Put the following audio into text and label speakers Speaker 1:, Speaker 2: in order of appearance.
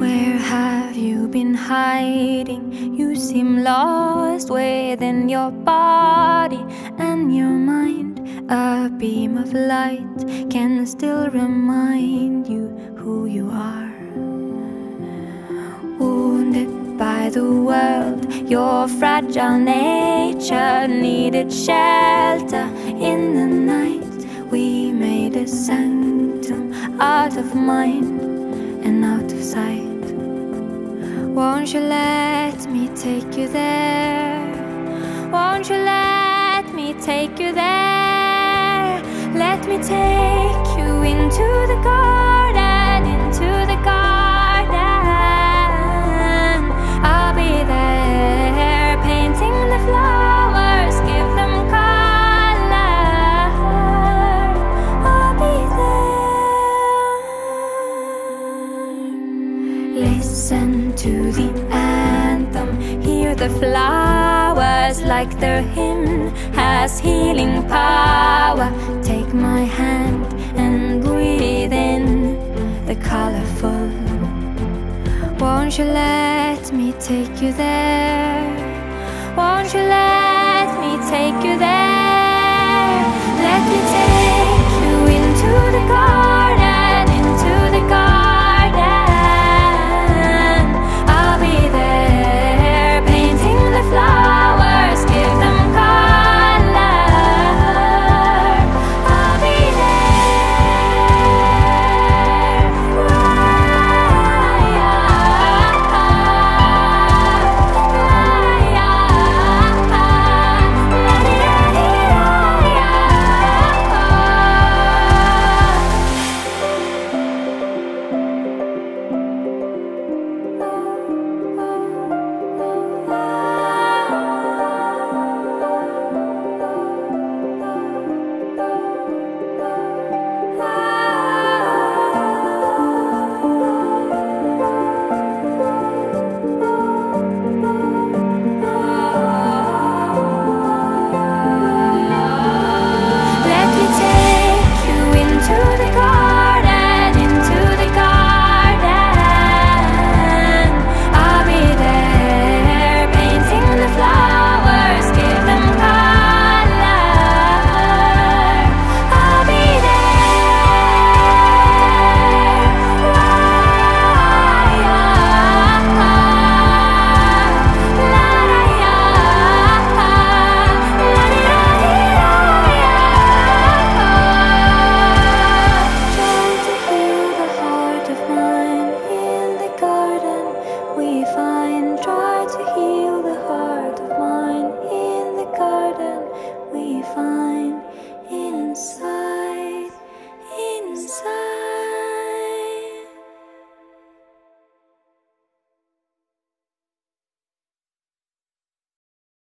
Speaker 1: Where have you been hiding? You seem lost within your body and your mind. A beam of light can still remind you who you are. Wounded by the world, your fragile nature needed shelter in the night. We made a sanctum out of mind and out of sight. Won't you let me take you there? Won't you let me take you there? Let me take you into the garden, into the garden. I'll be there, painting the flowers, give them color. I'll be there. Listen to the anthem, hear the flowers like their hymn has healing power. Take my hand and breathe in the colorful. Won't you let me take you there? Won't you let me take you there? Let me take you into the garden.